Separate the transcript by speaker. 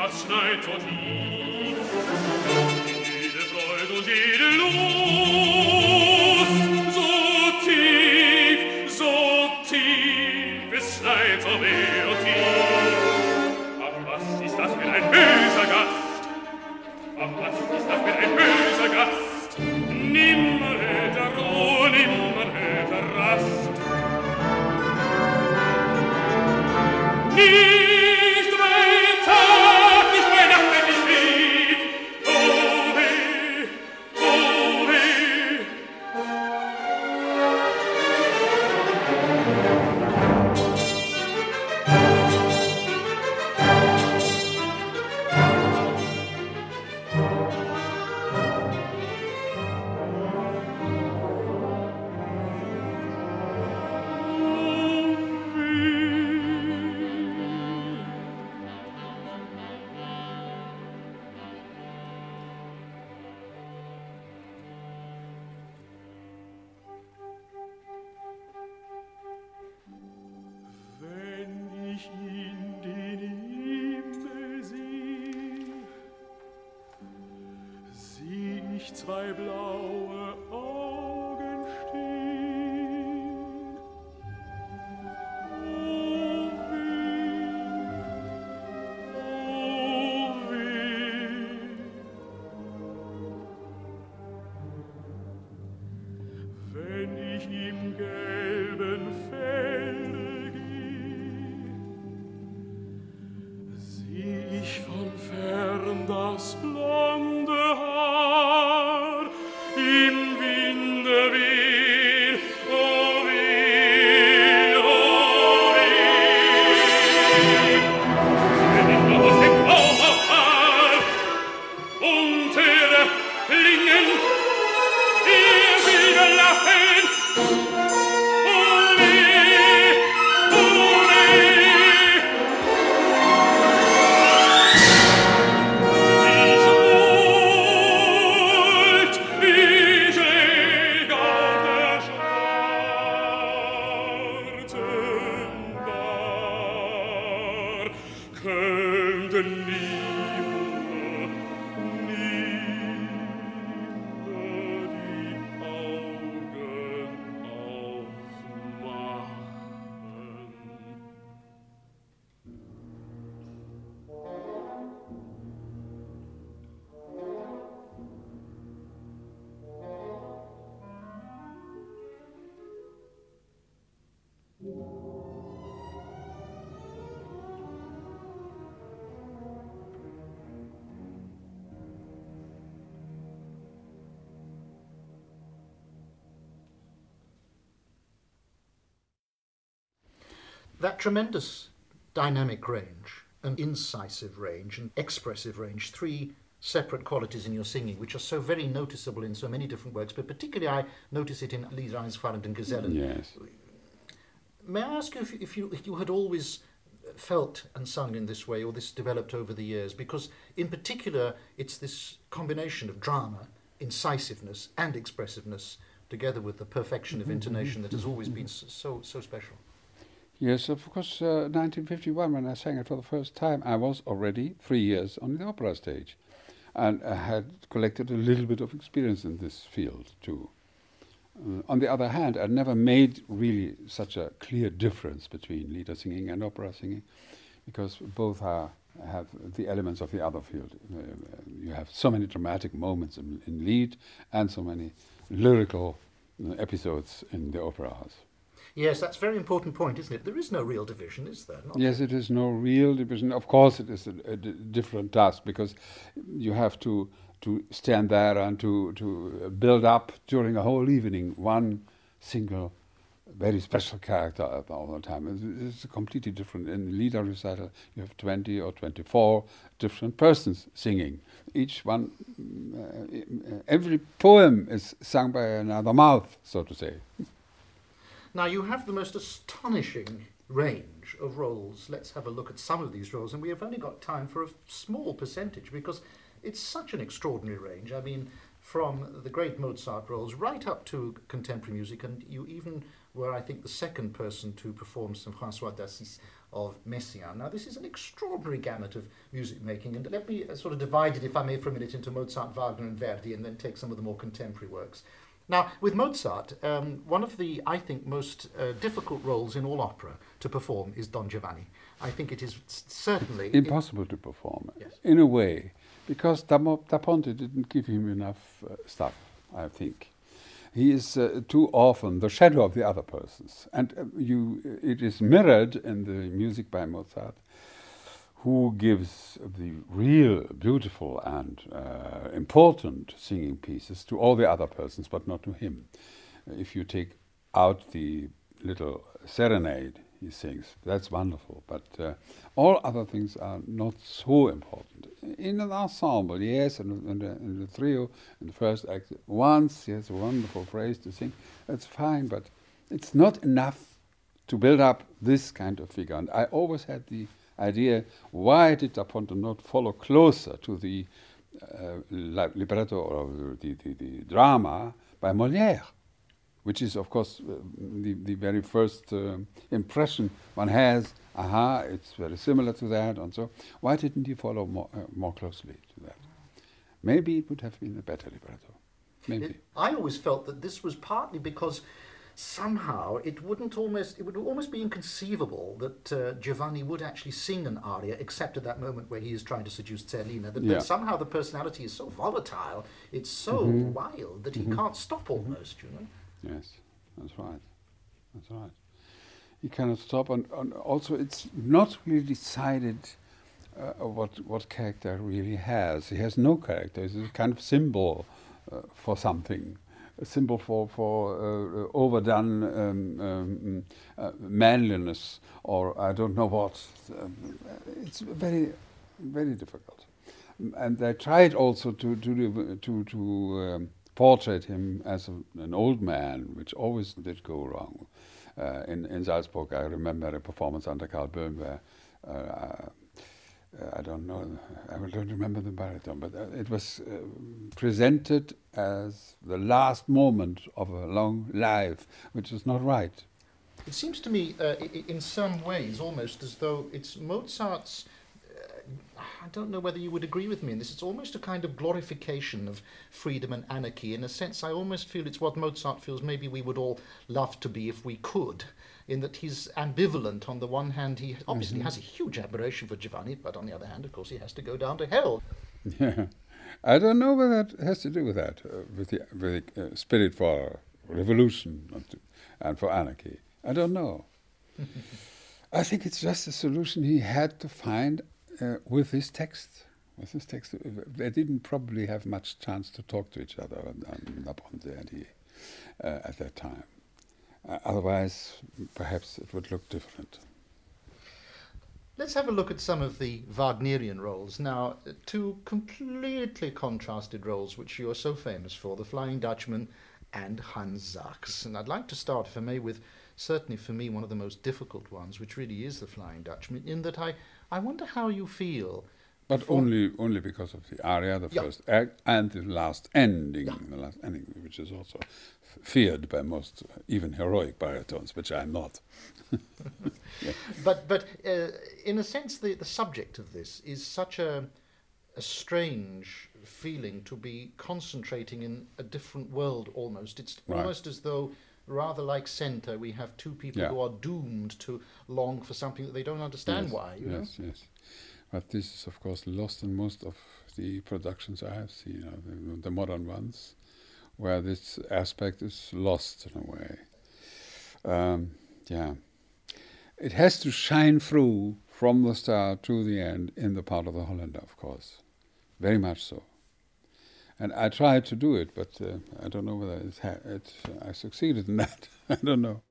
Speaker 1: was schneit so tief, jede Freude und jede Lust, so tief, es schneit so weh und tief. Ach, was ist das für ein böser Gast? Ach, was ist das für ein böser Gast? Nimmer hält Ruhe, nimmer hält Rast. Nicht mein Tag, nicht bei Nacht, wenn ich schlief. Oh weh, oh weh. Zwei blaue Augen stehen. Oh weh. Wenn ich im gelben Felde geh, sieh ich von fern das blonde Haar im Winde wehen, oh weh, oh weh. Wenn ich noch aus dem Baum auffall und höre klingen, ihr wieder lachen, oh weh, oh weh. Ich leg auf der schwarzen Bar, könnten niemand, die Augen aufmachen.
Speaker 2: That tremendous dynamic range, and incisive range, and expressive range, three separate qualities in your singing, which are so very noticeable in so many different works, but particularly I notice it in Lieder Einfallend and Gesellen.
Speaker 3: Yes.
Speaker 2: May I ask you if you had always felt and sung in this way, or this developed over the years? Because in particular, it's this combination of drama, incisiveness, and expressiveness, together with the perfection of intonation that has always been so special.
Speaker 3: Yes, of course, 1951, when I sang it for the first time, I was already 3 years on the opera stage. And I had collected a little bit of experience in this field, too. On the other hand, I never made really such a clear difference between lieder singing and opera singing, because both have the elements of the other field. You have so many dramatic moments in Lied, and so many lyrical episodes in the operas.
Speaker 2: Yes, that's a very important point, isn't it? There is no real division, is there?
Speaker 3: Yes, it is no real division. Of course, it is a different task, because you have to stand there and to build up during a whole evening one single, very special character all the time. It's completely different. In Lieder recital, you have 20 or 24 different persons singing. Each one, every poem is sung by another mouth, so to say.
Speaker 2: Now, you have the most astonishing range of roles. Let's have a look at some of these roles, and we have only got time for a small percentage, because it's such an extraordinary range. I mean, from the great Mozart roles right up to contemporary music, and you even were, I think, the second person to perform some François d'Assise of Messiaen. Now, this is an extraordinary gamut of music making, and let me sort of divide it, if I may, for a minute into Mozart, Wagner, and Verdi, and then take some of the more contemporary works. Now, with Mozart, one of the, I think, most difficult roles in all opera to perform is Don Giovanni. I think it is certainly
Speaker 3: impossible to perform,
Speaker 2: yes,
Speaker 3: in a way, because Da Ponte didn't give him enough stuff, I think. He is too often the shadow of the other persons, and it is mirrored in the music by Mozart, who gives the real beautiful and important singing pieces to all the other persons, but not to him. If you take out the little serenade he sings, that's wonderful, but all other things are not so important. In an ensemble, yes, in the trio, in the first act, once he has a wonderful phrase to sing, that's fine, but it's not enough to build up this kind of figure. And I always had the idea, why did Da Ponte not follow closer to the libretto or the drama by Molière, which is, of course, the very first impression one has. Aha, it's very similar to that, and so why didn't he follow more closely to that? Maybe it would have been a better libretto. Maybe.
Speaker 2: I always felt that this was partly because somehow it would almost be inconceivable that Giovanni would actually sing an aria, except at that moment where he is trying to seduce Zerlina. That somehow the personality is so volatile, it's so wild that he can't stop almost, you know.
Speaker 3: Yes, that's right. That's right. He cannot stop, and also it's not really decided what character really has. He has no character. It's a kind of symbol for something, a symbol for overdone manliness, or I don't know what. It's very, very difficult. And they tried also to portrait him as an old man, which always did go wrong. In Salzburg, I remember a performance under Karl Böhm where I don't remember the baritone, but it was presented as the last moment of a long life, which is not right.
Speaker 2: It seems to me, in some ways, almost as though it's Mozart's. I don't know whether you would agree with me in this. It's almost a kind of glorification of freedom and anarchy. In a sense, I almost feel it's what Mozart feels maybe we would all love to be if we could, in that he's ambivalent. On the one hand, he obviously has a huge admiration for Giovanni, but on the other hand, of course, he has to go down to hell.
Speaker 3: Yeah, I don't know whether that has to do with that, with the spirit for revolution and for anarchy. I don't know. I think it's just a solution he had to find with his text. They didn't probably have much chance to talk to each other Da Ponte and he at that time. Otherwise, perhaps it would look different.
Speaker 2: Let's have a look at some of the Wagnerian roles. Now, two completely contrasted roles which you are so famous for, The Flying Dutchman and Hans Sachs. And I'd like to start, if I may, with certainly for me one of the most difficult ones, which really is The Flying Dutchman, in that I wonder how you feel.
Speaker 3: But only because of the aria, the first act, and the last ending, which is also feared by most, even heroic baritones, which I'm not.
Speaker 2: Yeah. But in a sense, the subject of this is such a strange feeling to be concentrating in a different world almost. It's almost as though, rather like Senta, we have two people who are doomed to long for something that they don't understand why. You know?
Speaker 3: Yes. But this is, of course, lost in most of the productions I have seen, the modern ones, where this aspect is lost in a way. It has to shine through from the start to the end in the part of the Holländer, of course. Very much so. And I tried to do it, but I don't know whether I succeeded in that. I don't know.